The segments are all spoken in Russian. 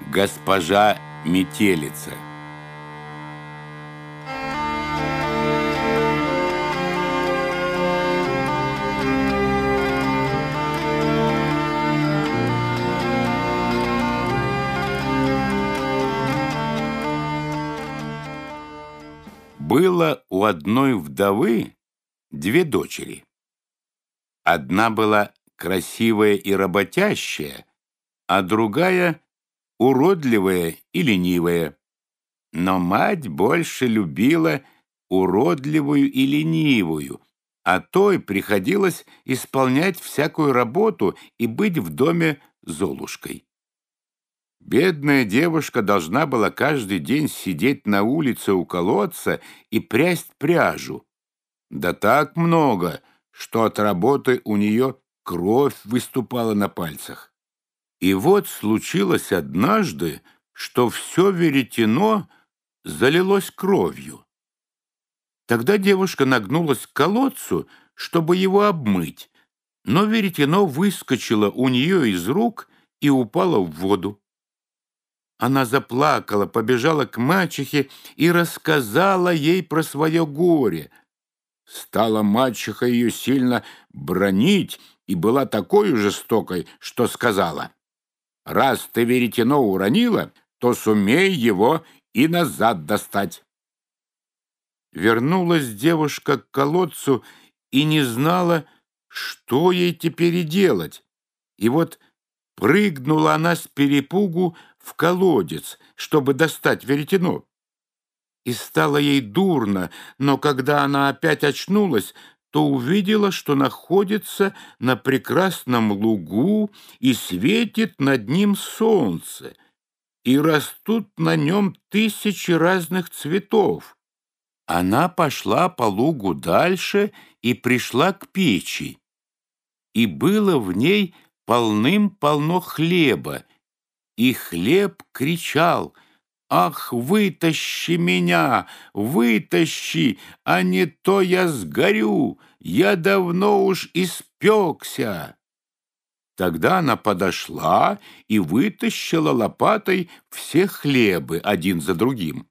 Госпожа Метелица. Было у одной вдовы две дочери. Одна была красивая и работящая, а другая уродливая и ленивая. Но мать больше любила уродливую и ленивую, а той приходилось исполнять всякую работу и быть в доме Золушкой. Бедная девушка должна была каждый день сидеть на улице у колодца и прясть пряжу. Да так много, что от работы у нее кровь выступала на пальцах. И вот случилось однажды, что все веретено залилось кровью. Тогда девушка нагнулась к колодцу, чтобы его обмыть, но веретено выскочило у нее из рук и упало в воду. Она заплакала, побежала к мачехе и рассказала ей про свое горе. Стала мачеха ее сильно бранить и была такой жестокой, что сказала: «Раз ты веретено уронила, то сумей его и назад достать». Вернулась девушка к колодцу и не знала, что ей теперь и делать. И вот прыгнула она с перепугу в колодец, чтобы достать веретено. И стало ей дурно, но когда она опять очнулась, то увидела, что находится на прекрасном лугу и светит над ним солнце, и растут на нем тысячи разных цветов. Она пошла по лугу дальше и пришла к печи, и было в ней полным-полно хлеба, и хлеб кричал: «Ах, вытащи меня, вытащи, а не то я сгорю, я давно уж испекся». Тогда она подошла и вытащила лопатой все хлебы один за другим.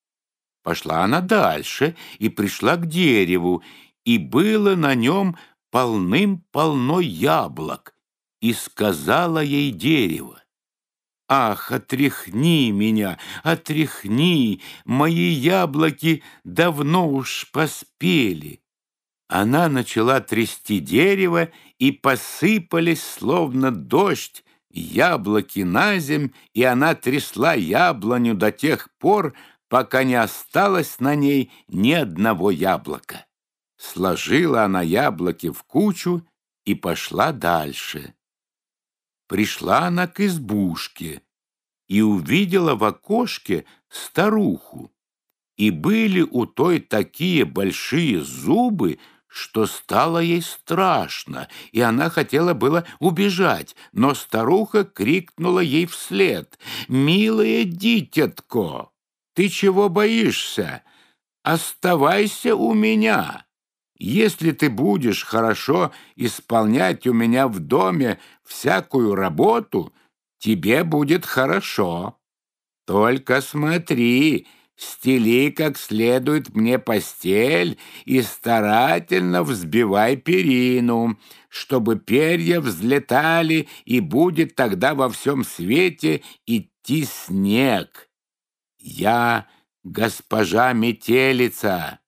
Пошла она дальше и пришла к дереву, и было на нем полным-полно яблок, и сказала ей дерево: «Ах, отряхни меня, отряхни, мои яблоки давно уж поспели». Она начала трясти дерево, и посыпались, словно дождь, яблоки на земь, и она трясла яблоню до тех пор, пока не осталось на ней ни одного яблока. Сложила она яблоки в кучу и пошла дальше. Пришла она к избушке и увидела в окошке старуху. И были у той такие большие зубы, что стало ей страшно, и она хотела было убежать, но старуха крикнула ей вслед: «Милое дитятко, ты чего боишься? Оставайся у меня. Если ты будешь хорошо исполнять у меня в доме всякую работу, тебе будет хорошо. Только смотри, стели как следует мне постель и старательно взбивай перину, чтобы перья взлетали, и будет тогда во всем свете идти снег. Я госпожа Метелица».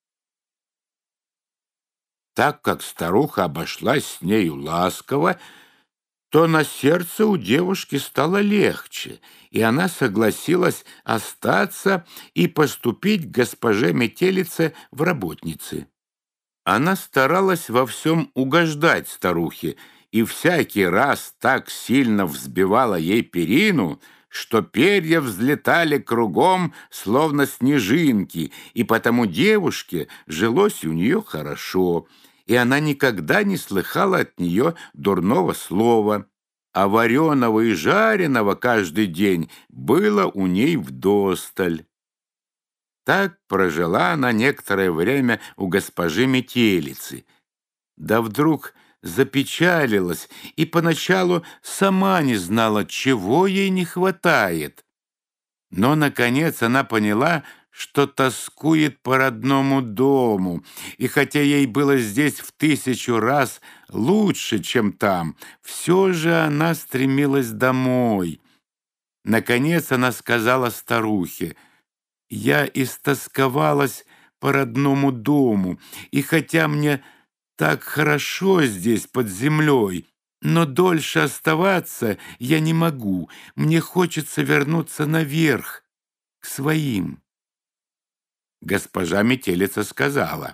Так как старуха обошлась с нею ласково, то на сердце у девушки стало легче, и она согласилась остаться и поступить к госпоже Метелице в работницы. Она старалась во всем угождать старухе, и всякий раз так сильно взбивала ей перину, что перья взлетали кругом, словно снежинки, и потому девушке жилось у нее хорошо, и она никогда не слыхала от нее дурного слова, а вареного и жареного каждый день было у ней вдосталь. Так прожила она некоторое время у госпожи Метелицы. Да вдруг запечалилась и поначалу сама не знала, чего ей не хватает. Но, наконец, она поняла, что тоскует по родному дому, и хотя ей было здесь в 1000 раз лучше, чем там, все же она стремилась домой. Наконец она сказала старухе: «Я истосковалась по родному дому, и хотя мне так хорошо здесь под землей, но дольше оставаться я не могу. Мне хочется вернуться наверх, к своим». Госпожа Метелица сказала: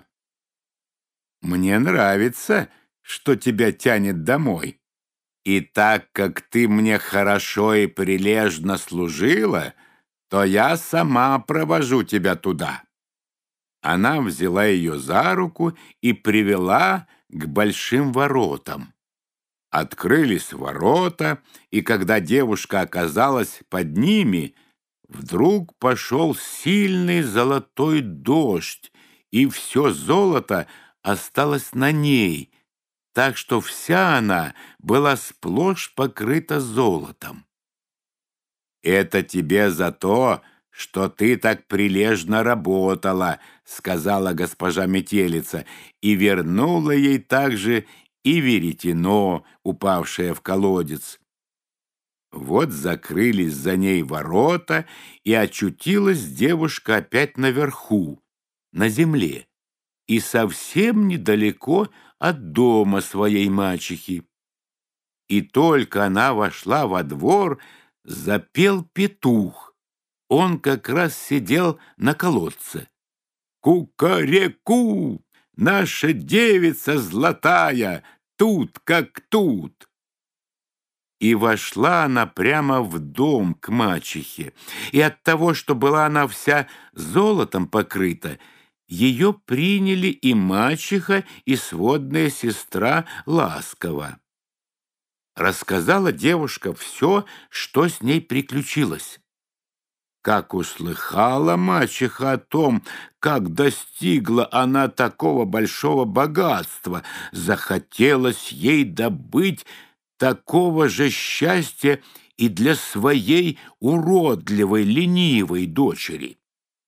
«Мне нравится, что тебя тянет домой. И так как ты мне хорошо и прилежно служила, то я сама провожу тебя туда». Она взяла ее за руку и привела к большим воротам. Открылись ворота, и когда девушка оказалась под ними, вдруг пошел сильный золотой дождь, и все золото осталось на ней, так что вся она была сплошь покрыта золотом. «Это тебе за то, что ты так прилежно работала», — сказала госпожа Метелица, и вернула ей также и веретено, упавшее в колодец. Вот закрылись за ней ворота, и очутилась девушка опять наверху, на земле, и совсем недалеко от дома своей мачехи. И только она вошла во двор, запел петух. Он как раз сидел на колодце. «Ку-ка-ре-ку! Наша девица золотая, тут как тут!» И вошла она прямо в дом к мачехе, и от того, что была она вся золотом покрыта, ее приняли и мачеха, и сводная сестра ласково. Рассказала девушка все, что с ней приключилось. Как услыхала мачеха о том, как достигла она такого большого богатства, захотелось ей добыть такого же счастья и для своей уродливой, ленивой дочери.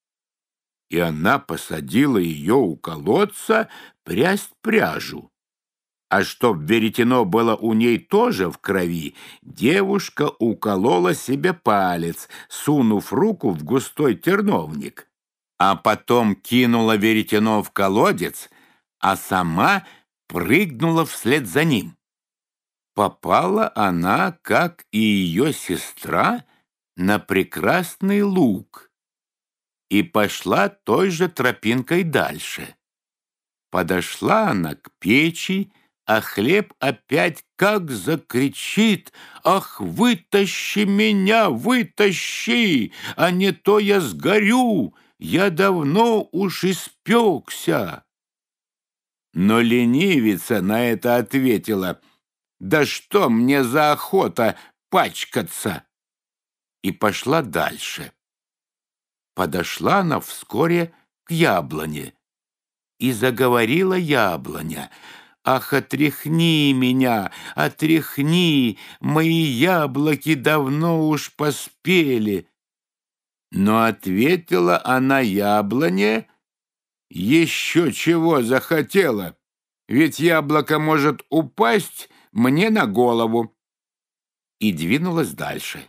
И она посадила ее у колодца прясть пряжу. А чтоб веретено было у ней тоже в крови, девушка уколола себе палец, сунув руку в густой терновник, а потом кинула веретено в колодец, а сама прыгнула вслед за ним. Попала она, как и ее сестра, на прекрасный луг и пошла той же тропинкой дальше. Подошла она к печи, а хлеб опять как закричит: «Ах, вытащи меня, вытащи, а не то я сгорю, я давно уж испекся». Но ленивица на это ответила: «Да что мне за охота пачкаться?» И пошла дальше. Подошла она вскоре к яблоне, и заговорила яблоня: «Ах, отряхни меня, отряхни, мои яблоки давно уж поспели». Но ответила она яблоне: «Еще чего захотела, ведь яблоко может упасть мне на голову». И двинулась дальше.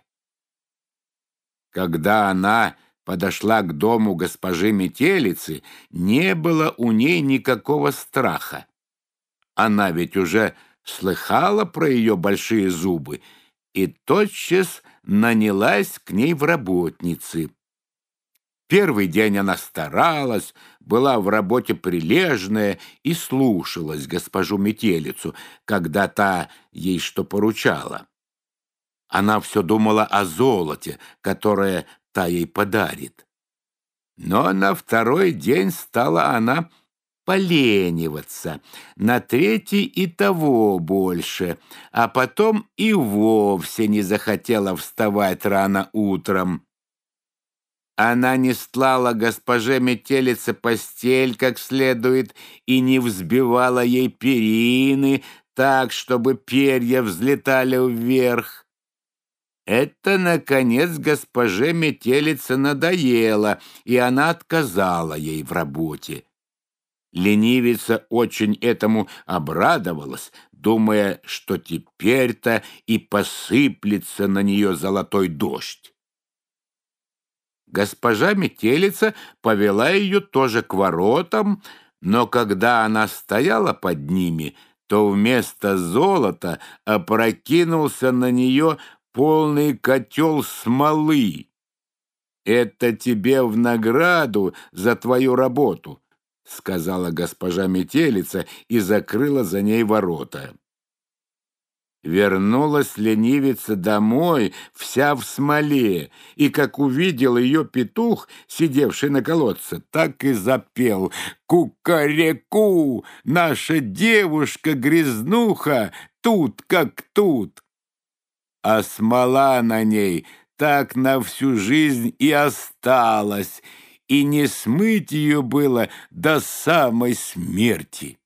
Когда она подошла к дому госпожи Метелицы, не было у ней никакого страха. Она ведь уже слыхала про ее большие зубы и тотчас нанялась к ней в работницы. Первый день она старалась, была в работе прилежная и слушалась госпожу Метелицу, когда та ей что поручала. Она все думала о золоте, которое та ей подарит. Но на второй день стала она полениваться, на третий и того больше, а потом и вовсе не захотела вставать рано утром. Она не стлала госпоже Метелице постель как следует и не взбивала ей перины так, чтобы перья взлетали вверх. Это, наконец, госпоже Метелице надоело, и она отказала ей в работе. Ленивица очень этому обрадовалась, думая, что теперь-то и посыплется на нее золотой дождь. Госпожа Метелица повела ее тоже к воротам, но когда она стояла под ними, то вместо золота опрокинулся на нее полный котел смолы. «Это тебе в награду за твою работу», — сказала госпожа Метелица и закрыла за ней ворота. Вернулась ленивица домой, вся в смоле, и, как увидел ее петух, сидевший на колодце, так и запел: «Кукареку! Наша девушка-грязнуха тут как тут!» А смола на ней так на всю жизнь и осталась, и не смыть ее было до самой смерти.